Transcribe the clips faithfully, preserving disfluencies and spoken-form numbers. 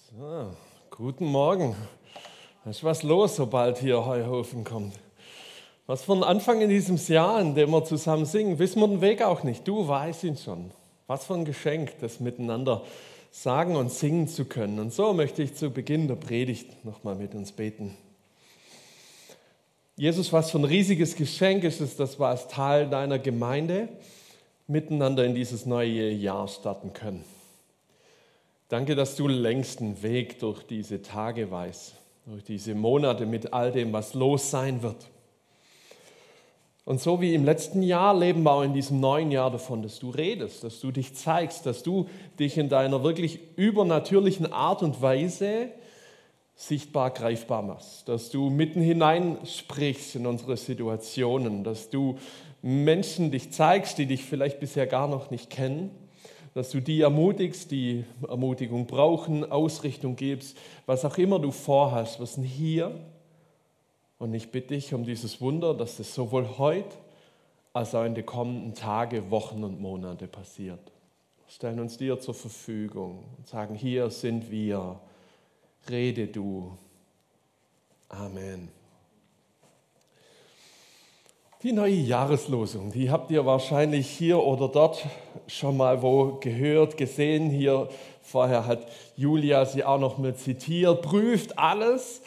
So, guten Morgen. Da ist was los, sobald hier Heuhaufen kommt. Was für ein Anfang in diesem Jahr, in dem wir zusammen singen, wissen wir den Weg auch nicht. Du weißt ihn schon. Was für ein Geschenk, das miteinander sagen und singen zu können. Und so möchte ich zu Beginn der Predigt nochmal mit uns beten. Jesus, was für ein riesiges Geschenk ist es, dass wir als Teil deiner Gemeinde miteinander in dieses neue Jahr starten können. Danke, dass du längst den Weg durch diese Tage weißt, durch diese Monate mit all dem, was los sein wird. Und so wie im letzten Jahr leben wir auch in diesem neuen Jahr davon, dass du redest, dass du dich zeigst, dass du dich in deiner wirklich übernatürlichen Art und Weise sichtbar greifbar machst, dass du mitten hinein sprichst in unsere Situationen, dass du Menschen dich zeigst, die dich vielleicht bisher gar noch nicht kennen, dass du die ermutigst, die Ermutigung brauchen, Ausrichtung gibst, was auch immer du vorhast, was sind hier. Und ich bitte dich um dieses Wunder, dass es sowohl heute als auch in den kommenden Tagen, Wochen und Monate passiert. Wir stellen uns dir zur Verfügung und sagen, hier sind wir, rede du. Amen. Die neue Jahreslosung, die habt ihr wahrscheinlich hier oder dort schon mal wo gehört, gesehen. Hier vorher hat Julia sie auch noch mal zitiert. Prüft alles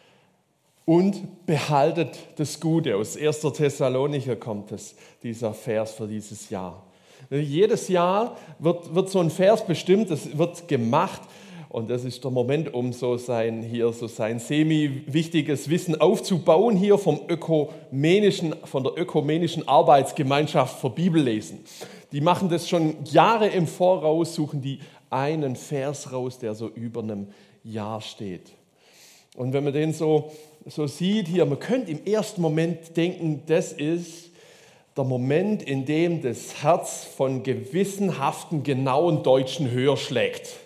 und behaltet das Gute. Aus erster Thessalonicher kommt es, dieser Vers für dieses Jahr. Jedes Jahr wird, wird so ein Vers bestimmt, es wird gemacht. Und das ist der Moment, um so sein, hier so sein semi-wichtiges Wissen aufzubauen, hier vom ökumenischen, von der ökumenischen Arbeitsgemeinschaft für Bibellesen. Die machen das schon Jahre im Voraus, suchen die einen Vers raus, der so über einem Jahr steht. Und wenn man den so, so sieht hier, man könnte im ersten Moment denken, das ist der Moment, in dem das Herz von gewissenhaften, genauen Deutschen höher schlägt.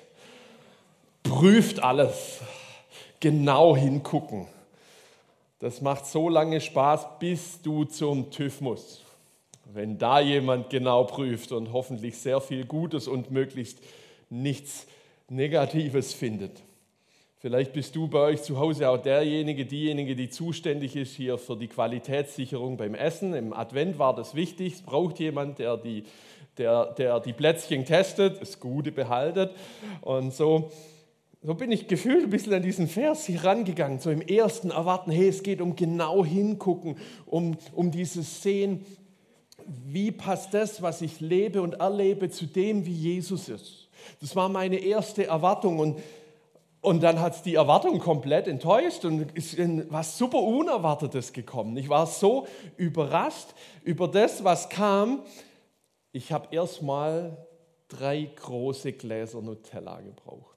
Prüft alles, genau hingucken. Das macht so lange Spaß, bis du zum TÜV musst. Wenn da jemand genau prüft und hoffentlich sehr viel Gutes und möglichst nichts Negatives findet. Vielleicht bist du bei euch zu Hause auch derjenige, diejenige, die zuständig ist hier für die Qualitätssicherung beim Essen. Im Advent war das wichtig. Es braucht jemand, der die, der, der die Plätzchen testet, das Gute behaltet. Und so, so bin ich gefühlt ein bisschen an diesen Vers hier rangegangen. So im ersten Erwarten, hey, es geht um genau hingucken, um, um dieses Sehen, wie passt das, was ich lebe und erlebe, zu dem, wie Jesus ist. Das war meine erste Erwartung und Und dann hat es die Erwartung komplett enttäuscht und ist was super Unerwartetes gekommen. Ich war so überrascht über das, was kam. Ich habe erst mal drei große Gläser Nutella gebraucht.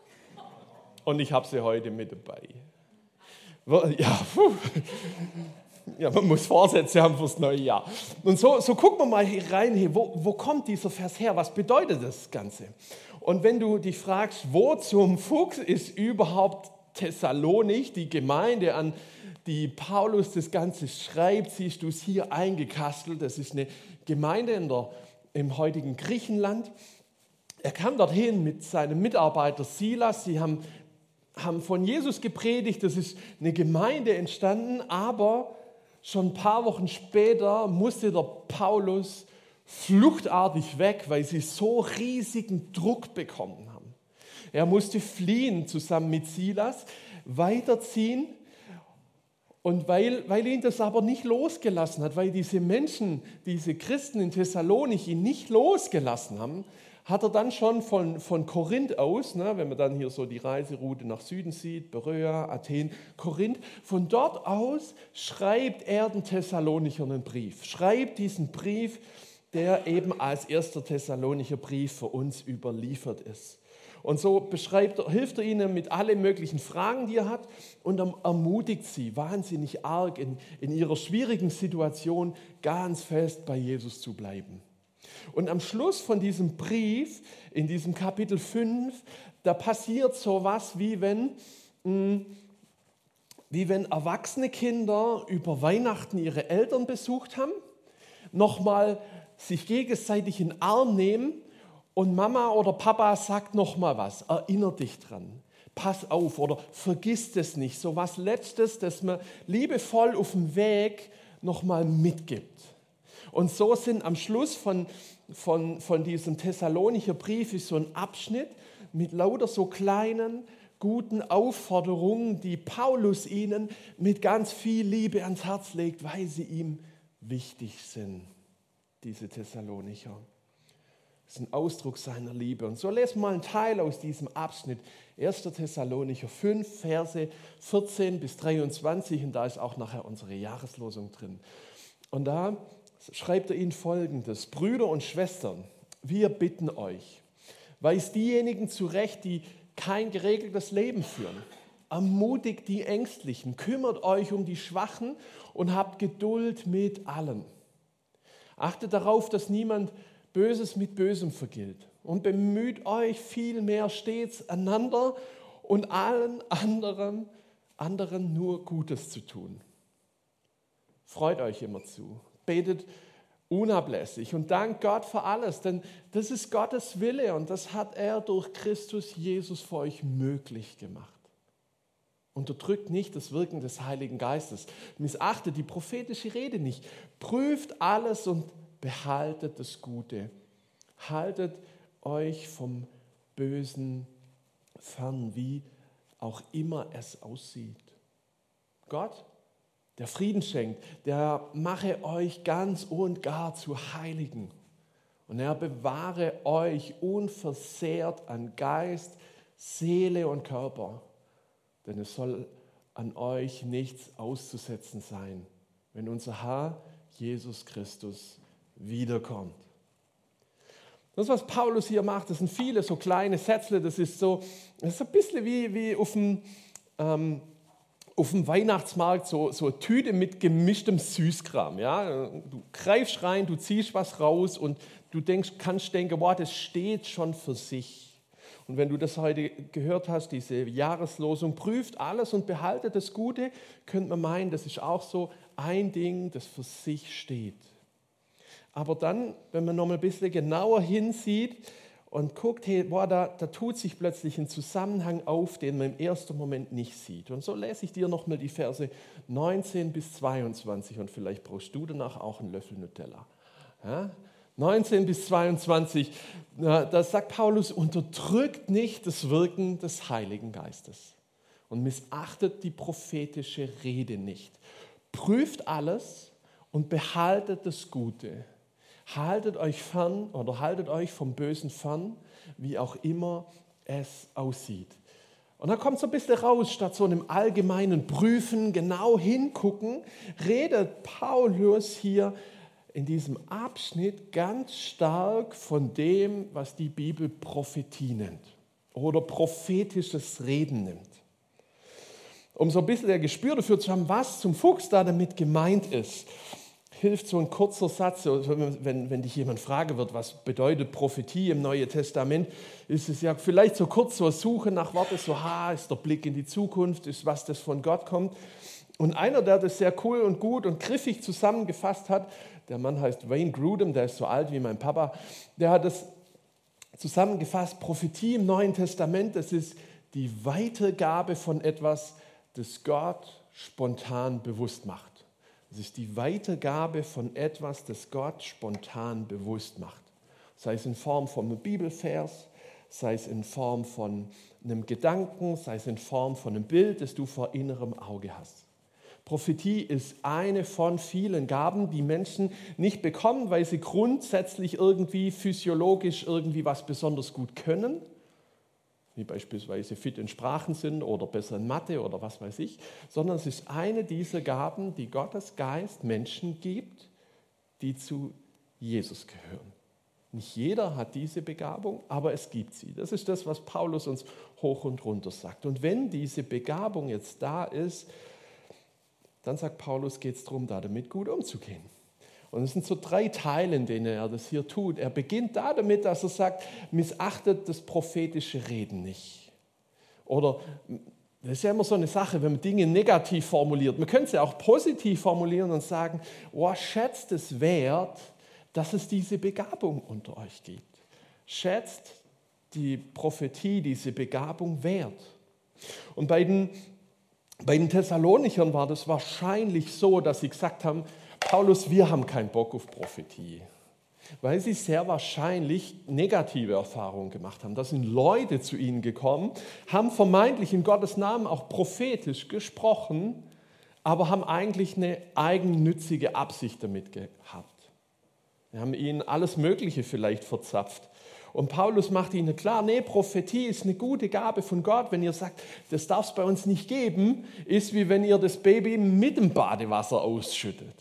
Und ich habe sie heute mit dabei. Ja, puh. Ja, man muss Vorsätze haben fürs neue Jahr. Und so, so gucken wir mal hier rein, hier, wo, wo kommt dieser Vers her? Was bedeutet das Ganze? Und wenn du dich fragst, wo zum Fuchs ist überhaupt Thessalonich, die Gemeinde, an die Paulus das Ganze schreibt, siehst du es hier eingekastelt. Das ist eine Gemeinde in der, im heutigen Griechenland. Er kam dorthin mit seinem Mitarbeiter Silas. Sie haben, haben von Jesus gepredigt. Das ist eine Gemeinde entstanden, aber schon ein paar Wochen später musste der Paulus fluchtartig weg, weil sie so riesigen Druck bekommen haben. Er musste fliehen zusammen mit Silas, weiterziehen und weil, weil ihn das aber nicht losgelassen hat, weil diese Menschen, diese Christen in Thessalonich ihn nicht losgelassen haben, hat er dann schon von, von Korinth aus, ne, wenn man dann hier so die Reiseroute nach Süden sieht, Beröa, Athen, Korinth, von dort aus schreibt er den Thessalonichern einen Brief. Schreibt diesen Brief, der eben als erster Thessalonicher Brief für uns überliefert ist. Und so beschreibt er, hilft er ihnen mit allen möglichen Fragen, die er hat, und ermutigt sie wahnsinnig arg in, in ihrer schwierigen Situation ganz fest bei Jesus zu bleiben. Und am Schluss von diesem Brief, in diesem Kapitel fünf, da passiert sowas, wie wenn, wie wenn erwachsene Kinder über Weihnachten ihre Eltern besucht haben, nochmal sich gegenseitig in den Arm nehmen und Mama oder Papa sagt nochmal was, erinnert dich dran. Pass auf oder vergiss es nicht. So was Letztes, das man liebevoll auf dem Weg nochmal mitgibt. Und so sind am Schluss von, von, von diesem Thessalonicher Brief ist so ein Abschnitt mit lauter so kleinen, guten Aufforderungen, die Paulus ihnen mit ganz viel Liebe ans Herz legt, weil sie ihm wichtig sind, diese Thessalonicher. Das ist ein Ausdruck seiner Liebe. Und so lesen wir mal einen Teil aus diesem Abschnitt. erster Thessalonicher fünf, Verse vierzehn bis dreiundzwanzig. Und da ist auch nachher unsere Jahreslosung drin. Und da schreibt er ihnen Folgendes. Brüder und Schwestern, wir bitten euch, weist diejenigen zurecht, die kein geregeltes Leben führen. Ermutigt die Ängstlichen, kümmert euch um die Schwachen und habt Geduld mit allen. Achtet darauf, dass niemand Böses mit Bösem vergilt und bemüht euch vielmehr stets einander und allen anderen, anderen nur Gutes zu tun. Freut euch immer zu, betet unablässig und dankt Gott für alles, denn das ist Gottes Wille und das hat er durch Christus Jesus für euch möglich gemacht. Unterdrückt nicht das Wirken des Heiligen Geistes, missachtet die prophetische Rede nicht, prüft alles und behaltet das Gute. Haltet euch vom Bösen fern, wie auch immer es aussieht. Gott, der Frieden schenkt, der mache euch ganz und gar zu Heiligen. Und er bewahre euch unversehrt an Geist, Seele und Körper. Denn es soll an euch nichts auszusetzen sein, wenn unser Herr Jesus Christus wiederkommt. Das, was Paulus hier macht, das sind viele so kleine Sätzle, das ist so, das ist ein bisschen wie, wie auf, dem, ähm, auf dem Weihnachtsmarkt, so, so eine Tüte mit gemischtem Süßkram. Ja? Du greifst rein, du ziehst was raus und du denkst, kannst denken, wow, das steht schon für sich. Und wenn du das heute gehört hast, diese Jahreslosung, prüft alles und behaltet das Gute, könnte man meinen, das ist auch so ein Ding, das für sich steht. Aber dann, wenn man noch mal ein bisschen genauer hinsieht und guckt, hey, boah, da, da tut sich plötzlich ein Zusammenhang auf, den man im ersten Moment nicht sieht. Und so lese ich dir noch mal die Verse neunzehn bis zweiundzwanzig und vielleicht brauchst du danach auch einen Löffel Nutella. Ja? neunzehn bis zweiundzwanzig, da sagt Paulus, unterdrückt nicht das Wirken des Heiligen Geistes und missachtet die prophetische Rede nicht. Prüft alles und behaltet das Gute. Haltet euch fern oder haltet euch vom Bösen fern, wie auch immer es aussieht. Und da kommt so ein bisschen raus, statt so einem allgemeinen Prüfen, genau hingucken, redet Paulus hier in diesem Abschnitt ganz stark von dem, was die Bibel Prophetie nennt oder prophetisches Reden nennt. Um so ein bisschen ein Gespür dafür zu haben, was zum Fuchs da damit gemeint ist, hilft so ein kurzer Satz, wenn, wenn dich jemand fragen wird, was bedeutet Prophetie im Neuen Testament, ist es ja vielleicht so kurz so eine Suche nach Worten, so, ha, ist der Blick in die Zukunft, ist was, das von Gott kommt. Und einer, der das sehr cool und gut und griffig zusammengefasst hat, der Mann heißt Wayne Grudem, der ist so alt wie mein Papa, der hat das zusammengefasst, Prophetie im Neuen Testament, das ist die Weitergabe von etwas, das Gott spontan bewusst macht. Das ist die Weitergabe von etwas, das Gott spontan bewusst macht. Sei es in Form von einem Bibelvers, sei es in Form von einem Gedanken, sei es in Form von einem Bild, das du vor innerem Auge hast. Prophetie ist eine von vielen Gaben, die Menschen nicht bekommen, weil sie grundsätzlich irgendwie physiologisch irgendwie was besonders gut können, wie beispielsweise fit in Sprachen sind oder besser in Mathe oder was weiß ich, sondern es ist eine dieser Gaben, die Gottes Geist Menschen gibt, die zu Jesus gehören. Nicht jeder hat diese Begabung, aber es gibt sie. Das ist das, was Paulus uns hoch und runter sagt. Und wenn diese Begabung jetzt da ist, dann sagt Paulus, geht es darum, da damit gut umzugehen. Und es sind so drei Teile, in denen er das hier tut. Er beginnt da damit, dass er sagt, missachtet das prophetische Reden nicht. Oder, das ist ja immer so eine Sache, wenn man Dinge negativ formuliert. Man könnte sie auch positiv formulieren und sagen, oh, schätzt es wert, dass es diese Begabung unter euch gibt. Schätzt die Prophetie, diese Begabung wert. Und bei den, bei den Thessalonichern war das wahrscheinlich so, dass sie gesagt haben, Paulus, wir haben keinen Bock auf Prophetie. Weil sie sehr wahrscheinlich negative Erfahrungen gemacht haben. Da sind Leute zu ihnen gekommen, haben vermeintlich in Gottes Namen auch prophetisch gesprochen, aber haben eigentlich eine eigennützige Absicht damit gehabt. Wir haben ihnen alles Mögliche vielleicht verzapft. Und Paulus macht ihnen klar, nee, Prophetie ist eine gute Gabe von Gott. Wenn ihr sagt, das darf es bei uns nicht geben, ist wie wenn ihr das Baby mit dem Badewasser ausschüttet.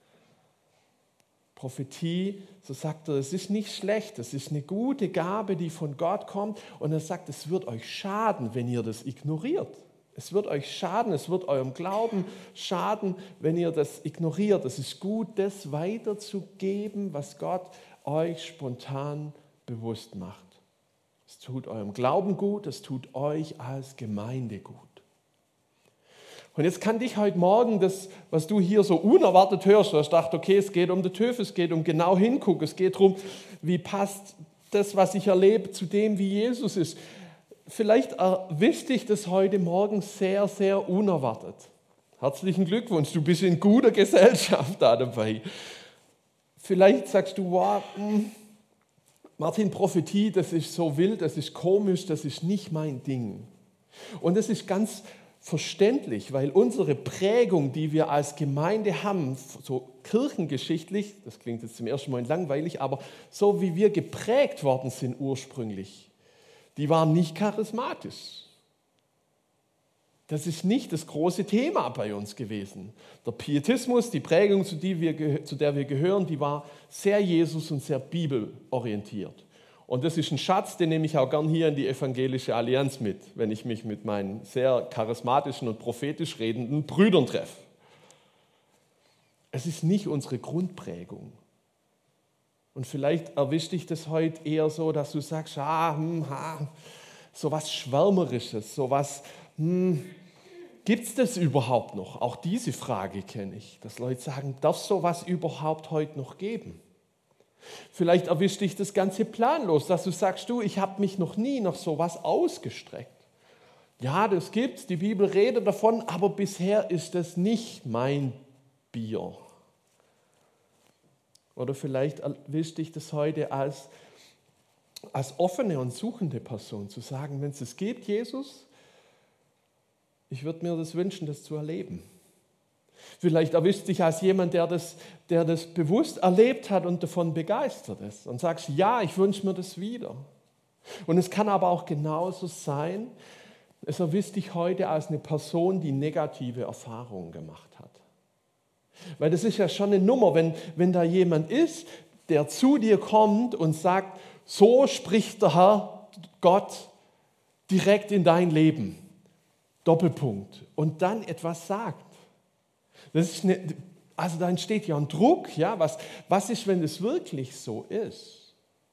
Prophetie, so sagt er, es ist nicht schlecht, es ist eine gute Gabe, die von Gott kommt. Und er sagt, es wird euch schaden, wenn ihr das ignoriert. Es wird euch schaden, es wird eurem Glauben schaden, wenn ihr das ignoriert. Es ist gut, das weiterzugeben, was Gott euch spontan bewusst macht. Es tut eurem Glauben gut, es tut euch als Gemeinde gut. Und jetzt kann dich heute Morgen das, was du hier so unerwartet hörst, du hast gedacht, okay, es geht um den TÜV, es geht um genau hingucken, es geht darum, wie passt das, was ich erlebe, zu dem, wie Jesus ist. Vielleicht erwischt dich das heute Morgen sehr, sehr unerwartet. Herzlichen Glückwunsch, du bist in guter Gesellschaft da dabei. Vielleicht sagst du, wow, Martin, Prophetie, das ist so wild, das ist komisch, das ist nicht mein Ding. Und das ist ganz verständlich, weil unsere Prägung, die wir als Gemeinde haben, so kirchengeschichtlich, das klingt jetzt zum ersten Mal langweilig, aber so wie wir geprägt worden sind ursprünglich, die waren nicht charismatisch. Das ist nicht das große Thema bei uns gewesen. Der Pietismus, die Prägung, zu, die wir, zu der wir gehören, die war sehr Jesus- und sehr bibelorientiert. Und das ist ein Schatz, den nehme ich auch gern hier in die Evangelische Allianz mit, wenn ich mich mit meinen sehr charismatischen und prophetisch redenden Brüdern treffe. Es ist nicht unsere Grundprägung. Und vielleicht erwischt dich das heute eher so, dass du sagst, ah, hm, ha, so was Schwärmerisches, so was, hm, gibt es das überhaupt noch? Auch diese Frage kenne ich, dass Leute sagen, darf es sowas überhaupt heute noch geben? Vielleicht erwischt dich das Ganze planlos, dass du sagst, du, ich habe mich noch nie nach sowas ausgestreckt. Ja, das gibt's, die Bibel redet davon, aber bisher ist das nicht mein Bier. Oder vielleicht erwischt dich das heute als, als offene und suchende Person, zu sagen, wenn es es gibt, Jesus, ich würde mir das wünschen, das zu erleben. Vielleicht erwischt dich als jemand, der das, der das bewusst erlebt hat und davon begeistert ist und sagst, ja, ich wünsche mir das wieder. Und es kann aber auch genauso sein, es erwischt dich heute als eine Person, die negative Erfahrungen gemacht hat. Weil das ist ja schon eine Nummer, wenn, wenn da jemand ist, der zu dir kommt und sagt, so spricht der Herr Gott direkt in dein Leben. Doppelpunkt. Und dann etwas sagt. Das ist eine, also da entsteht ja ein Druck. Ja? Was, was ist, wenn es wirklich so ist?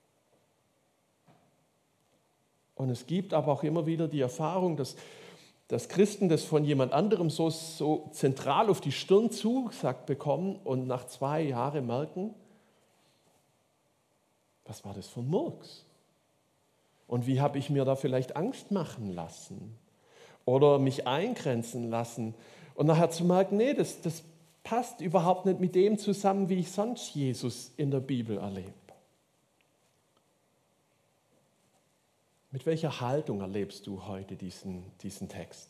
Und es gibt aber auch immer wieder die Erfahrung, dass, dass Christen das von jemand anderem so, so zentral auf die Stirn zugesagt bekommen und nach zwei Jahren merken, was war das für ein Murks? Und wie habe ich mir da vielleicht Angst machen lassen? Oder mich eingrenzen lassen? Und nachher zu merken, nee, das, das passt überhaupt nicht mit dem zusammen, wie ich sonst Jesus in der Bibel erlebe. Mit welcher Haltung erlebst du heute diesen, diesen Text?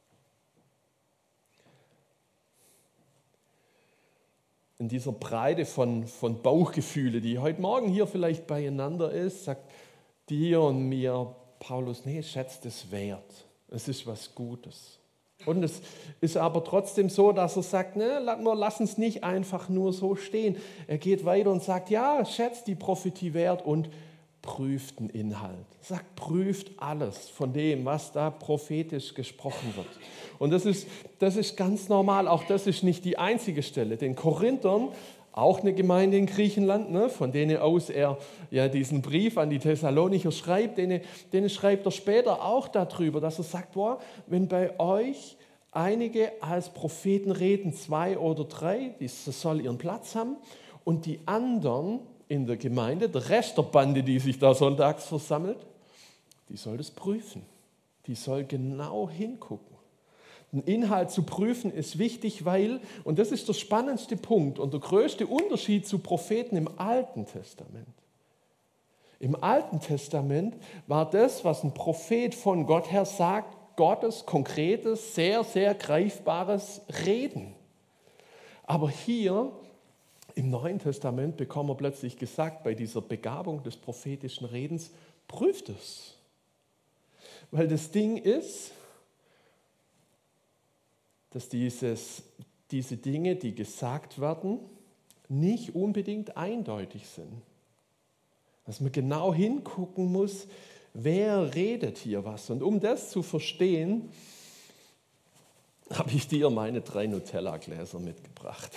In dieser Breite von, von Bauchgefühle, die heute Morgen hier vielleicht beieinander ist, sagt dir und mir Paulus, nee, schätzt es wert. Es ist was Gutes. Und es ist aber trotzdem so, dass er sagt, ne, lass uns nicht einfach nur so stehen. Er geht weiter und sagt, ja, schätzt die Prophetie wert und prüft den Inhalt. Er sagt, prüft alles von dem, was da prophetisch gesprochen wird. Und das ist, das ist ganz normal, auch das ist nicht die einzige Stelle. Den Korinthern, auch eine Gemeinde in Griechenland, ne, von denen aus er ja diesen Brief an die Thessalonicher schreibt, denen, denen schreibt er später auch darüber, dass er sagt, boah, wenn bei euch einige als Propheten reden, zwei oder drei, das soll ihren Platz haben, und die anderen in der Gemeinde, der Rest der Bande, die sich da sonntags versammelt, die soll das prüfen. die soll genau hingucken. Den Inhalt zu prüfen ist wichtig, weil, und das ist der spannendste Punkt und der größte Unterschied zu Propheten im Alten Testament. Im Alten Testament war das, was ein Prophet von Gott her sagt, Gottes konkretes, sehr, sehr greifbares Reden. Aber hier im Neuen Testament bekommen wir plötzlich gesagt, bei dieser Begabung des prophetischen Redens, prüft es. Weil das Ding ist, dass dieses, diese Dinge, die gesagt werden, nicht unbedingt eindeutig sind. Dass man genau hingucken muss, wer redet hier was. Und um das zu verstehen, habe ich dir meine drei Nutella-Gläser mitgebracht.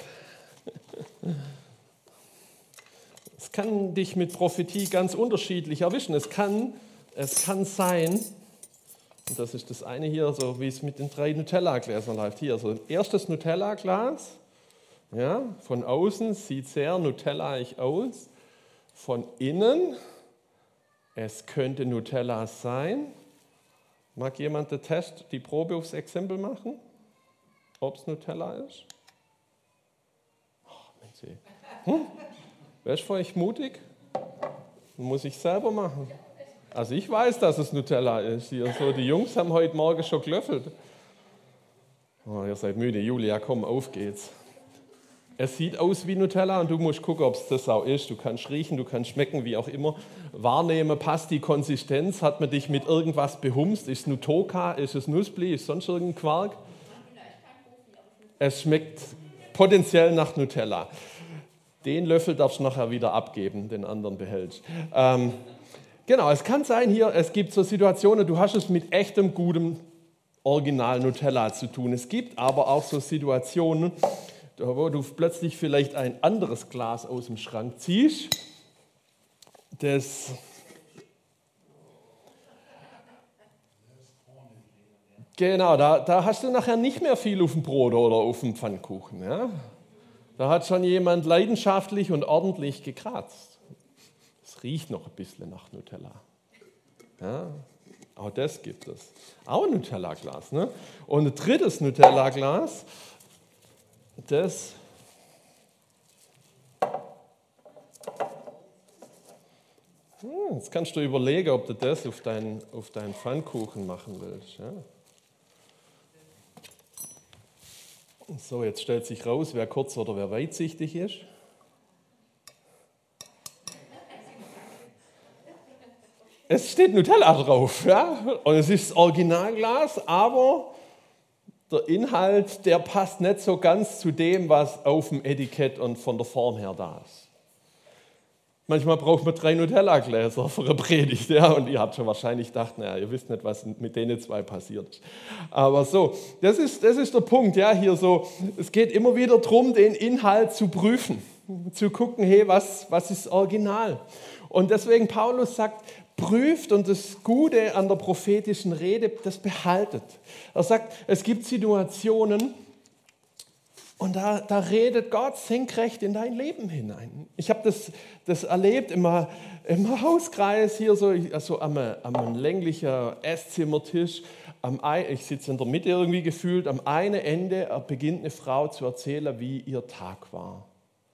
Es kann dich mit Prophetie ganz unterschiedlich erwischen. Es kann, es kann sein, und das ist das eine hier, so wie es mit den drei Nutella-Gläsern läuft. Hier, so ein erstes Nutella-Glas, ja, von außen sieht sehr Nutellaig aus. Von innen, es könnte Nutella sein. Mag jemand den Test, die Probe aufs Exempel machen? Ob es Nutella ist? Oh, Mensch. Hm? Wer ist von euch mutig? Muss ich selber machen. Also ich weiß, dass es Nutella ist. Hier so, die Jungs haben heute Morgen schon gelöffelt. Oh, ihr seid müde. Julia, komm, auf geht's. Es sieht aus wie Nutella und du musst gucken, ob es das auch ist. Du kannst riechen, du kannst schmecken, wie auch immer. Wahrnehmen, passt die Konsistenz? Hat man dich mit irgendwas behumst? Ist es Nutoka? Ist es Nussbli? Ist es sonst irgendein Quark? Es schmeckt potenziell nach Nutella. Den Löffel darfst du nachher wieder abgeben, den anderen behältst. Ähm, genau, es kann sein hier, es gibt so Situationen, du hast es mit echtem, gutem Original Nutella zu tun. Es gibt aber auch so Situationen, wo du plötzlich vielleicht ein anderes Glas aus dem Schrank ziehst, das genau, da, da hast du nachher nicht mehr viel auf dem Brot oder auf dem Pfannkuchen. Ja? Da hat schon jemand leidenschaftlich und ordentlich gekratzt. Es riecht noch ein bisschen nach Nutella. Ja? Auch das gibt es. Auch ein Nutella-Glas. Ne? Und ein drittes Nutella-Glas, das hm, jetzt kannst du überlegen, ob du das auf deinen, auf deinen Pfannkuchen machen willst. Ja? So, jetzt stellt sich raus, wer kurz oder wer weitsichtig ist. Es steht Nutella drauf, ja? Und es ist das Originalglas, aber der Inhalt, der passt nicht so ganz zu dem, was auf dem Etikett und von der Form her da ist. Manchmal braucht man drei Nutella-Gläser für eine Predigt, ja, und ihr habt schon wahrscheinlich gedacht, naja, ihr wisst nicht, was mit denen zwei passiert ist. Aber so, das ist, das ist der Punkt, ja, hier so, es geht immer wieder darum, den Inhalt zu prüfen, zu gucken, hey, was, was ist original? Und deswegen Paulus sagt, prüft und das Gute an der prophetischen Rede, das behaltet. Er sagt, es gibt Situationen, und da, da redet Gott senkrecht in dein Leben hinein. Ich habe das, das erlebt im, im Hauskreis hier, so also am, am länglichen Esszimmertisch. Am, ich sitze in der Mitte irgendwie gefühlt. Am einen Ende beginnt eine Frau zu erzählen, wie ihr Tag war.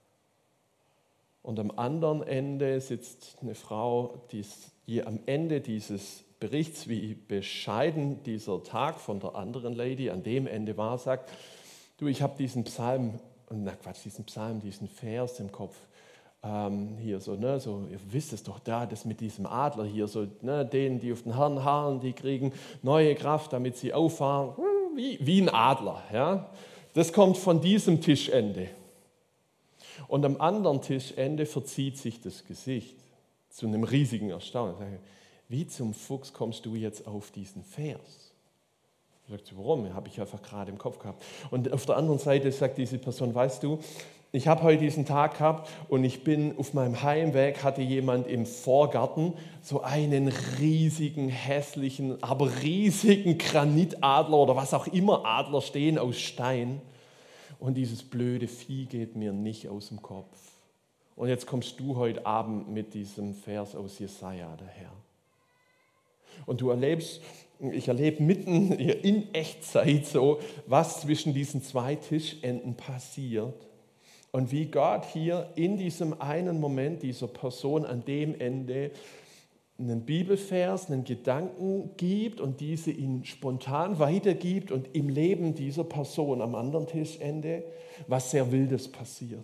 Und am anderen Ende sitzt eine Frau, die, die am Ende dieses Berichts, wie bescheiden dieser Tag von der anderen Lady an dem Ende war, sagt, du, ich habe diesen Psalm, na Quatsch, diesen Psalm, diesen Vers im Kopf, ähm, hier so, ne, so, ihr wisst es doch da, das mit diesem Adler hier, so, ne, denen, die auf den Herrn harren, die kriegen neue Kraft, damit sie auffahren, wie, wie ein Adler, ja. Das kommt von diesem Tischende. Und am anderen Tischende verzieht sich das Gesicht zu einem riesigen Erstaunen. Wie zum Fuchs kommst du jetzt auf diesen Vers? Sagt sie, warum? Habe ich einfach gerade im Kopf gehabt. Und auf der anderen Seite sagt diese Person, weißt du, ich habe heute diesen Tag gehabt und ich bin auf meinem Heimweg, hatte jemand im Vorgarten so einen riesigen, hässlichen, aber riesigen Granitadler oder was auch immer Adler stehen aus Stein. Und dieses blöde Vieh geht mir nicht aus dem Kopf. Und jetzt kommst du heute Abend mit diesem Vers aus Jesaja daher. Und du erlebst Ich erlebe mitten in Echtzeit so, was zwischen diesen zwei Tischenden passiert und wie Gott hier in diesem einen Moment dieser Person an dem Ende einen Bibelvers, einen Gedanken gibt und diese ihn spontan weitergibt und im Leben dieser Person am anderen Tischende was sehr Wildes passiert.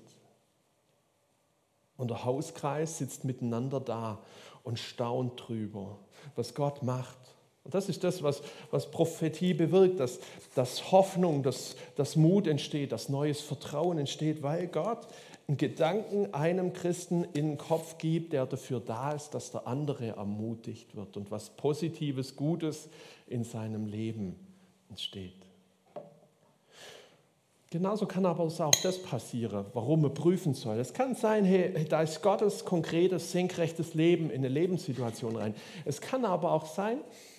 Und der Hauskreis sitzt miteinander da und staunt drüber, was Gott macht. Und das ist das, was, was Prophetie bewirkt, dass, dass Hoffnung, dass, dass Mut entsteht, dass neues Vertrauen entsteht, weil Gott einen Gedanken einem Christen in den Kopf gibt, der dafür da ist, dass der andere ermutigt wird und was Positives, Gutes in seinem Leben entsteht. Genauso kann aber auch das passieren, warum man prüfen soll. Es kann sein, hey, da ist Gottes konkretes, senkrechtes Leben in eine Lebenssituation rein. Es kann aber auch sein,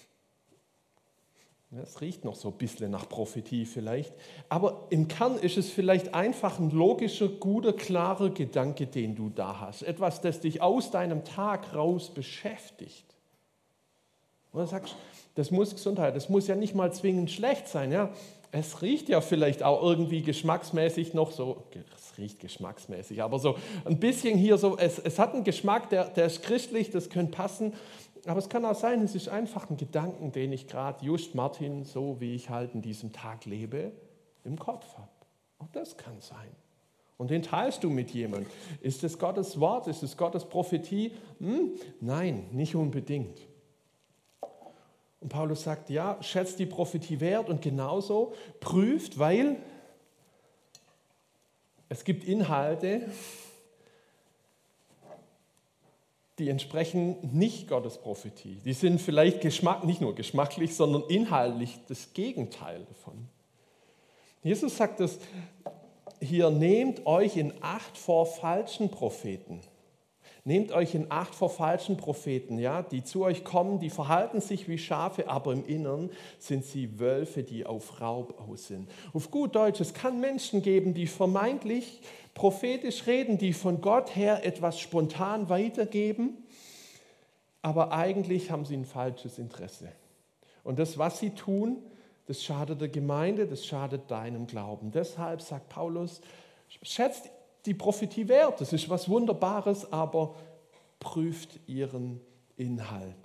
es riecht noch so ein bisschen nach Prophetie vielleicht, aber im Kern ist es vielleicht einfach ein logischer, guter, klarer Gedanke, den du da hast. Etwas, das dich aus deinem Tag raus beschäftigt. Und du sagst, das muss Gesundheit, das muss ja nicht mal zwingend schlecht sein. Ja? Es riecht ja vielleicht auch irgendwie geschmacksmäßig noch so, es riecht geschmacksmäßig, aber so ein bisschen hier so, es, es hat einen Geschmack, der, der ist christlich, das könnte passen. Aber es kann auch sein, es ist einfach ein Gedanken, den ich gerade, just Martin, so wie ich halt in diesem Tag lebe, im Kopf habe. Auch das kann sein. Und den teilst du mit jemandem. Ist es Gottes Wort? Ist es Gottes Prophetie? Hm? Nein, nicht unbedingt. Und Paulus sagt, ja, schätzt die Prophetie wert und genauso prüft, weil es gibt Inhalte, die entsprechen nicht Gottes Prophetie. Die sind vielleicht Geschmack, nicht nur geschmacklich, sondern inhaltlich das Gegenteil davon. Jesus sagt es hier, nehmt euch in Acht vor falschen Propheten. Nehmt euch in Acht vor falschen Propheten, ja, die zu euch kommen, die verhalten sich wie Schafe, aber im Innern sind sie Wölfe, die auf Raub aus sind. Auf gut Deutsch, es kann Menschen geben, die vermeintlich prophetisch reden, die von Gott her etwas spontan weitergeben, aber eigentlich haben sie ein falsches Interesse. Und das, was sie tun, das schadet der Gemeinde, das schadet deinem Glauben. Deshalb sagt Paulus, schätzt die Prophetie wert, das ist was Wunderbares, aber prüft ihren Inhalt.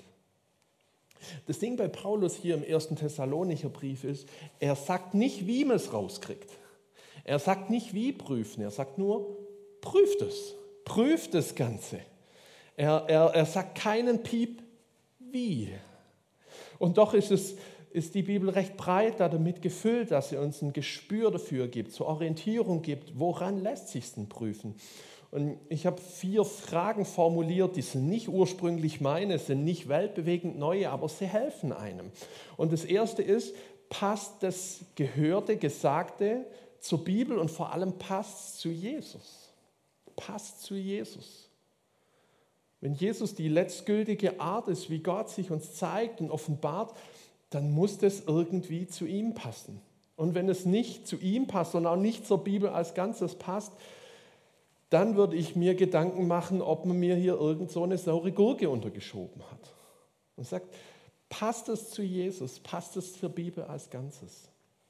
Das Ding bei Paulus hier im ersten Thessalonicher Brief ist, er sagt nicht, wie man es rauskriegt. Er sagt nicht, wie prüfen, er sagt nur, prüft es, prüft das Ganze. Er, er, er sagt keinen Piep, wie. Und doch ist, es, ist die Bibel recht breit damit gefüllt, dass sie uns ein Gespür dafür gibt, zur Orientierung gibt, woran lässt sich es denn prüfen. Und ich habe vier Fragen formuliert, die sind nicht ursprünglich meine, sind nicht weltbewegend neue, aber sie helfen einem. Und das erste ist, passt das Gehörte, Gesagte zur Bibel und vor allem passt zu Jesus. Passt zu Jesus. Wenn Jesus die letztgültige Art ist, wie Gott sich uns zeigt und offenbart, dann muss das irgendwie zu ihm passen. Und wenn es nicht zu ihm passt und auch nicht zur Bibel als Ganzes passt, dann würde ich mir Gedanken machen, ob man mir hier irgend so eine saure Gurke untergeschoben hat. Und sagt, passt es zu Jesus, passt es zur Bibel als Ganzes?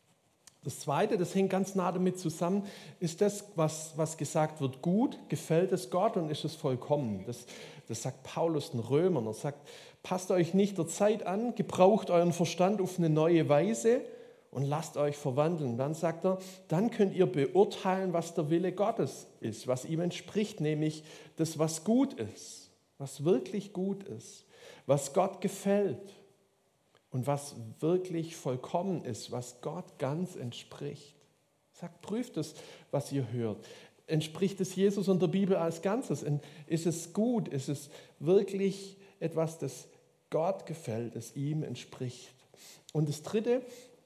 Das Zweite, das hängt ganz nah damit zusammen, ist das, was, was gesagt wird, gut, gefällt es Gott und ist es vollkommen. Das, das sagt Paulus den Römern. Er sagt, passt euch nicht der Zeit an, gebraucht euren Verstand auf eine neue Weise und lasst euch verwandeln. Dann sagt er, dann könnt ihr beurteilen, was der Wille Gottes ist, was ihm entspricht, nämlich das, was gut ist, was wirklich gut ist, was Gott gefällt. Und was wirklich vollkommen ist, was Gott ganz entspricht. Sagt, prüft es, was ihr hört. Entspricht es Jesus und der Bibel als Ganzes? Ist es gut? Ist es wirklich etwas, das Gott gefällt, das ihm entspricht? Und das Dritte,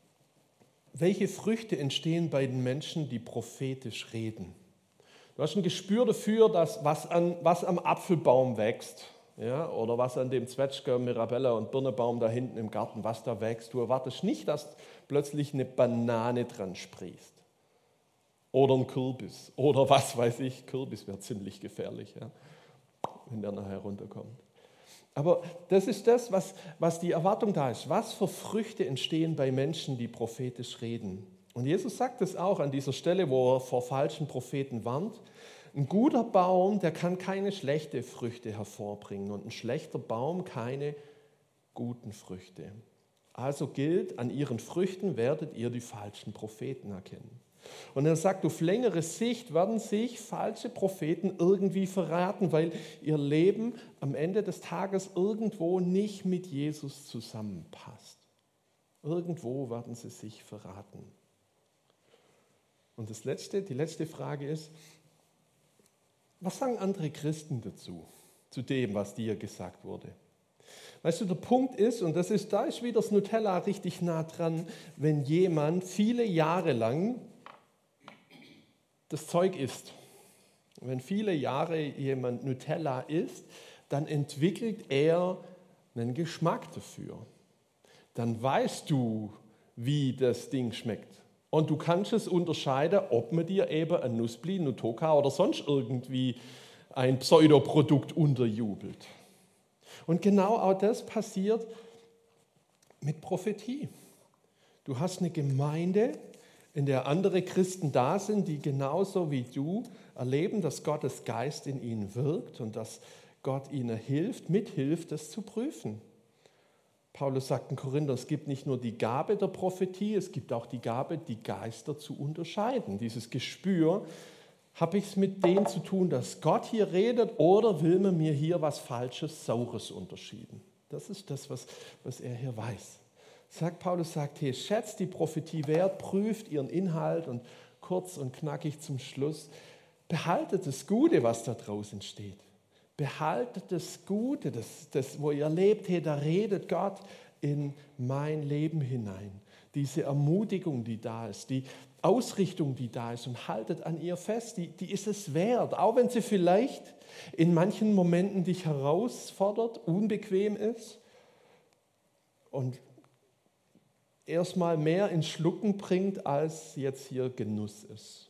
welche Früchte entstehen bei den Menschen, die prophetisch reden? Du hast ein Gespür dafür, dass was, an, was am Apfelbaum wächst. Ja, oder was an dem Zwetschge, Mirabelle und Birnebaum da hinten im Garten, was da wächst. Du erwartest nicht, dass plötzlich eine Banane dran sprießt. Oder ein Kürbis. Oder was weiß ich, Kürbis wäre ziemlich gefährlich, ja, wenn der nachher runterkommt. Aber das ist das, was, was die Erwartung da ist. Was für Früchte entstehen bei Menschen, die prophetisch reden? Und Jesus sagt es auch an dieser Stelle, wo er vor falschen Propheten warnt. Ein guter Baum, der kann keine schlechten Früchte hervorbringen und ein schlechter Baum keine guten Früchte. Also gilt, an ihren Früchten werdet ihr die falschen Propheten erkennen. Und er sagt, auf längere Sicht werden sich falsche Propheten irgendwie verraten, weil ihr Leben am Ende des Tages irgendwo nicht mit Jesus zusammenpasst. Irgendwo werden sie sich verraten. Und das letzte, die letzte Frage ist, was sagen andere Christen dazu, zu dem, was dir gesagt wurde? Weißt du, der Punkt ist, und das ist, da ist wieder das Nutella richtig nah dran, wenn jemand viele Jahre lang das Zeug isst. Wenn viele Jahre jemand Nutella isst, dann entwickelt er einen Geschmack dafür. Dann weißt du, wie das Ding schmeckt. Und du kannst es unterscheiden, ob man dir eben ein Nussbli, Nutoka oder sonst irgendwie ein Pseudoprodukt unterjubelt. Und genau auch das passiert mit Prophetie. Du hast eine Gemeinde, in der andere Christen da sind, die genauso wie du erleben, dass Gottes Geist in ihnen wirkt und dass Gott ihnen hilft, mithilft, das zu prüfen. Paulus sagt in Korinther, es gibt nicht nur die Gabe der Prophetie, es gibt auch die Gabe, die Geister zu unterscheiden. Dieses Gespür, habe ich es mit dem zu tun, dass Gott hier redet oder will man mir hier was Falsches, Saures unterschieden? Das ist das, was, was er hier weiß. Sagt Paulus, sagt, hey, schätzt die Prophetie wert, prüft ihren Inhalt und kurz und knackig zum Schluss, behaltet das Gute, was da draußen steht. Behaltet das Gute, das, das, wo ihr lebt, hey, da redet Gott in mein Leben hinein. Diese Ermutigung, die da ist, die Ausrichtung, die da ist und haltet an ihr fest, die, die ist es wert, auch wenn sie vielleicht in manchen Momenten dich herausfordert, unbequem ist und erstmal mehr ins Schlucken bringt, als jetzt hier Genuss ist.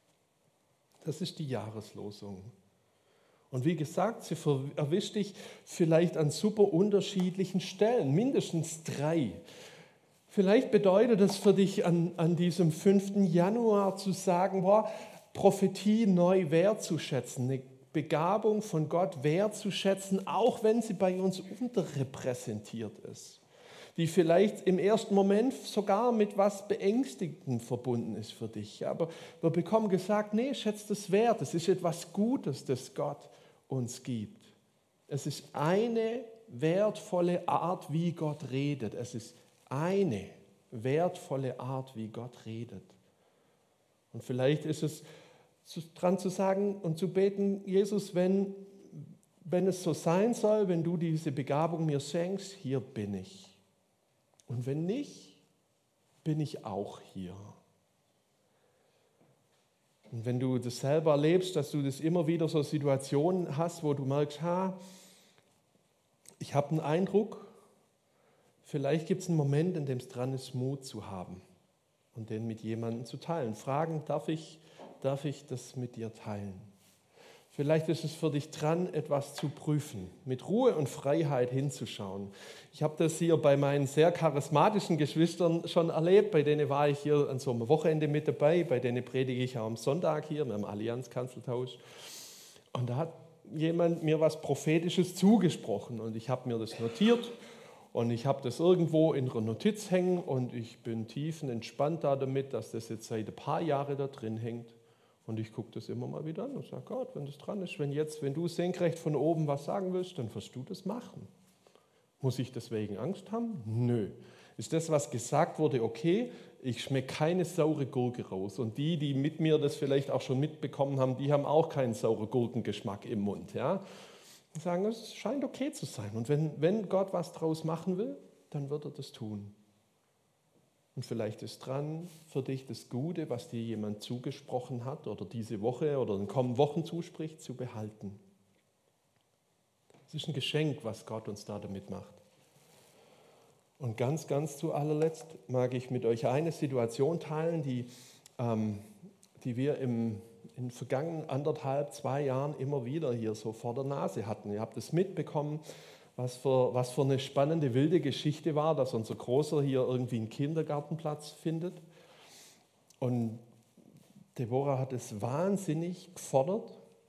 Das ist die Jahreslosung. Und wie gesagt, sie erwischt dich vielleicht an super unterschiedlichen Stellen, mindestens drei. Vielleicht bedeutet es für dich an, an diesem fünften Januar zu sagen, boah, Prophetie neu wertzuschätzen, eine Begabung von Gott wertzuschätzen, auch wenn sie bei uns unterrepräsentiert ist, die vielleicht im ersten Moment sogar mit was Beängstigendem verbunden ist für dich. Aber wir bekommen gesagt, nee, schätzt es wert, es ist etwas Gutes, das Gott uns gibt. Es ist eine wertvolle Art, wie Gott redet. Es ist eine wertvolle Art, wie Gott redet. Und vielleicht ist es dran zu sagen und zu beten, Jesus, wenn, wenn es so sein soll, wenn du diese Begabung mir schenkst, hier bin ich. Und wenn nicht, bin ich auch hier. Und wenn du das selber erlebst, dass du das immer wieder so Situationen hast, wo du merkst, ha, ich habe einen Eindruck, vielleicht gibt es einen Moment, in dem es dran ist, Mut zu haben und den mit jemandem zu teilen. Fragen, darf ich, darf ich das mit dir teilen? Vielleicht ist es für dich dran, etwas zu prüfen, mit Ruhe und Freiheit hinzuschauen. Ich habe das hier bei meinen sehr charismatischen Geschwistern schon erlebt, bei denen war ich hier an so einem Wochenende mit dabei, bei denen predige ich auch am Sonntag hier, mit dem Allianz-Kanzeltausch. Und da hat jemand mir was Prophetisches zugesprochen und ich habe mir das notiert und ich habe das irgendwo in einer Notiz hängen und ich bin tiefenentspannt da damit, dass das jetzt seit ein paar Jahren da drin hängt. Und ich gucke das immer mal wieder an und sage, Gott, wenn das dran ist, wenn jetzt, wenn du senkrecht von oben was sagen willst, dann wirst du das machen. Muss ich deswegen Angst haben? Nö. Ist das, was gesagt wurde, okay? Ich schmecke keine saure Gurke raus. Und die, die mit mir das vielleicht auch schon mitbekommen haben, die haben auch keinen sauren Gurkengeschmack im Mund. Ja? Und sagen, es scheint okay zu sein. Und wenn, wenn Gott was draus machen will, dann wird er das tun. Und vielleicht ist dran für dich das Gute, was dir jemand zugesprochen hat oder diese Woche oder in den kommenden Wochen zuspricht, zu behalten. Es ist ein Geschenk, was Gott uns da damit macht. Und ganz, ganz zu allerletzt mag ich mit euch eine Situation teilen, die, ähm, die wir im, in den vergangenen anderthalb, zwei Jahren immer wieder hier so vor der Nase hatten. Ihr habt es mitbekommen. Was für, was für eine spannende, wilde Geschichte war, dass unser Großer hier irgendwie einen Kindergartenplatz findet. Und Deborah hat es wahnsinnig gefordert.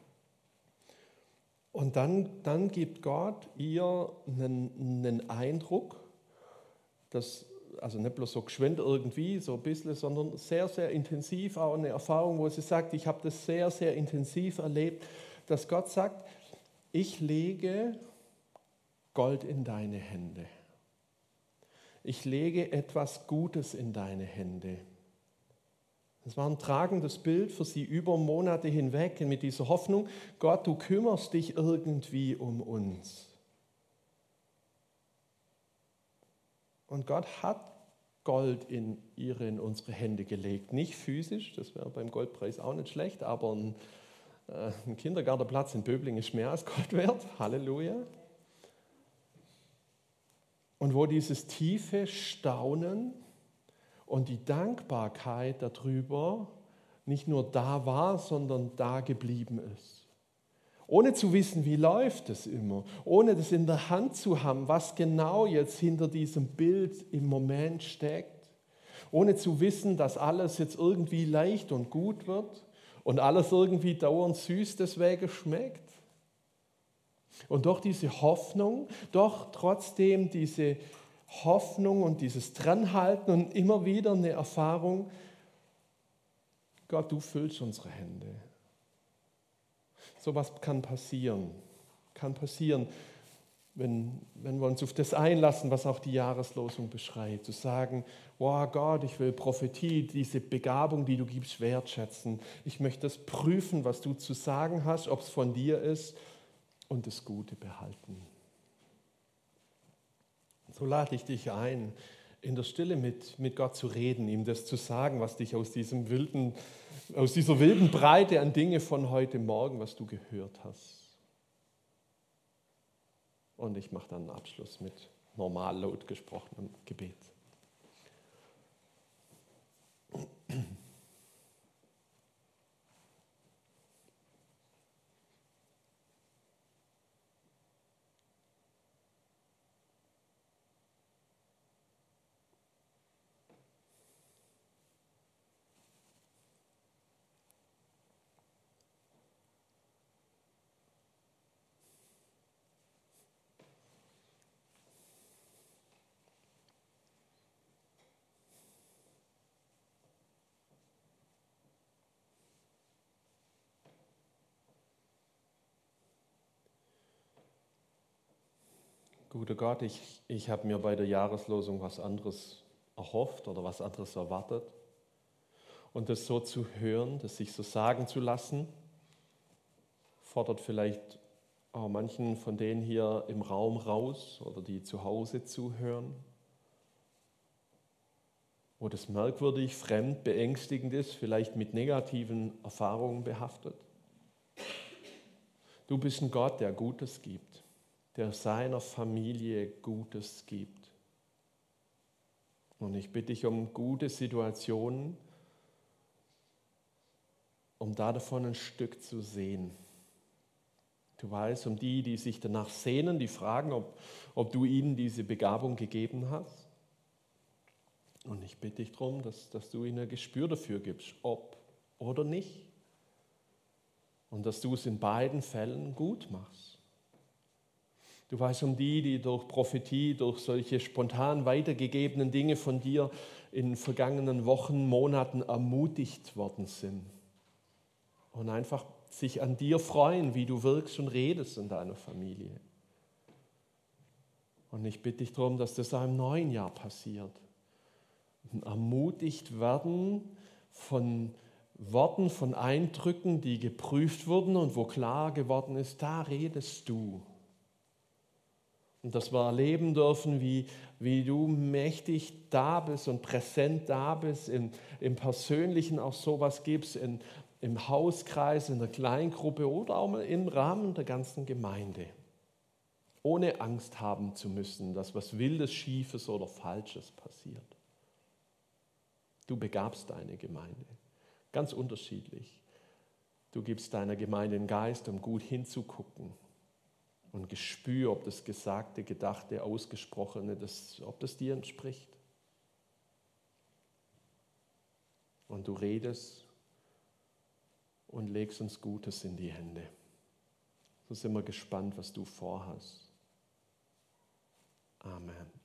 Und dann, dann gibt Gott ihr einen, einen Eindruck, dass, also nicht bloß so geschwind irgendwie, so ein bisschen, sondern sehr, sehr intensiv, auch eine Erfahrung, wo sie sagt, ich habe das sehr, sehr intensiv erlebt, dass Gott sagt, ich lege Gold in deine Hände. Ich lege etwas Gutes in deine Hände. Das war ein tragendes Bild für sie über Monate hinweg mit dieser Hoffnung, Gott, du kümmerst dich irgendwie um uns. Und Gott hat Gold in ihre, in unsere Hände gelegt. Nicht physisch, das wäre beim Goldpreis auch nicht schlecht, aber ein, äh, ein Kindergartenplatz in Böblingen ist mehr als Gold wert. Halleluja. Und wo dieses tiefe Staunen und die Dankbarkeit darüber nicht nur da war, sondern da geblieben ist. Ohne zu wissen, wie läuft es immer, ohne das in der Hand zu haben, was genau jetzt hinter diesem Bild im Moment steckt, ohne zu wissen, dass alles jetzt irgendwie leicht und gut wird und alles irgendwie dauernd süß deswegen schmeckt. Und doch diese Hoffnung, doch trotzdem diese Hoffnung und dieses Dranhalten und immer wieder eine Erfahrung, Gott, du füllst unsere Hände. So was kann passieren, kann passieren, wenn, wenn wir uns auf das einlassen, was auch die Jahreslosung beschreibt, zu sagen, wow Gott, ich will Prophetie, diese Begabung, die du gibst, wertschätzen. Ich möchte das prüfen, was du zu sagen hast, ob es von dir ist, und das Gute behalten. So lade ich dich ein, in der Stille mit, mit Gott zu reden, ihm das zu sagen, was dich aus, diesem wilden, aus dieser wilden Breite an Dinge von heute Morgen, was du gehört hast. Und ich mache dann einen Abschluss mit normal laut gesprochenem Gebet. Guter Gott, ich, ich habe mir bei der Jahreslosung was anderes erhofft oder was anderes erwartet. Und das so zu hören, das sich so sagen zu lassen, fordert vielleicht auch manchen von denen hier im Raum raus oder die zu Hause zuhören, wo das merkwürdig, fremd, beängstigend ist, vielleicht mit negativen Erfahrungen behaftet. Du bist ein Gott, der Gutes gibt, der seiner Familie Gutes gibt. Und ich bitte dich um gute Situationen, um da davon ein Stück zu sehen. Du weißt, um die, die sich danach sehnen, die fragen, ob, ob du ihnen diese Begabung gegeben hast. Und ich bitte dich darum, dass, dass du ihnen ein Gespür dafür gibst, ob oder nicht. Und dass du es in beiden Fällen gut machst. Du weißt um die, die durch Prophetie, durch solche spontan weitergegebenen Dinge von dir in den vergangenen Wochen, Monaten ermutigt worden sind. Und einfach sich an dir freuen, wie du wirkst und redest in deiner Familie. Und ich bitte dich darum, dass das auch im neuen Jahr passiert. Ermutigt werden von Worten, von Eindrücken, die geprüft wurden und wo klar geworden ist, da redest du. Und dass wir erleben dürfen, wie, wie du mächtig da bist und präsent da bist, im, im Persönlichen auch sowas gibst, in, im Hauskreis, in der Kleingruppe oder auch mal im Rahmen der ganzen Gemeinde. Ohne Angst haben zu müssen, dass was Wildes, Schiefes oder Falsches passiert. Du begabst deine Gemeinde, ganz unterschiedlich. Du gibst deiner Gemeinde den Geist, um gut hinzugucken und Gespür, ob das Gesagte, Gedachte, Ausgesprochene, das, ob das dir entspricht. Und du redest und legst uns Gutes in die Hände. So sind wir gespannt, was du vorhast. Amen.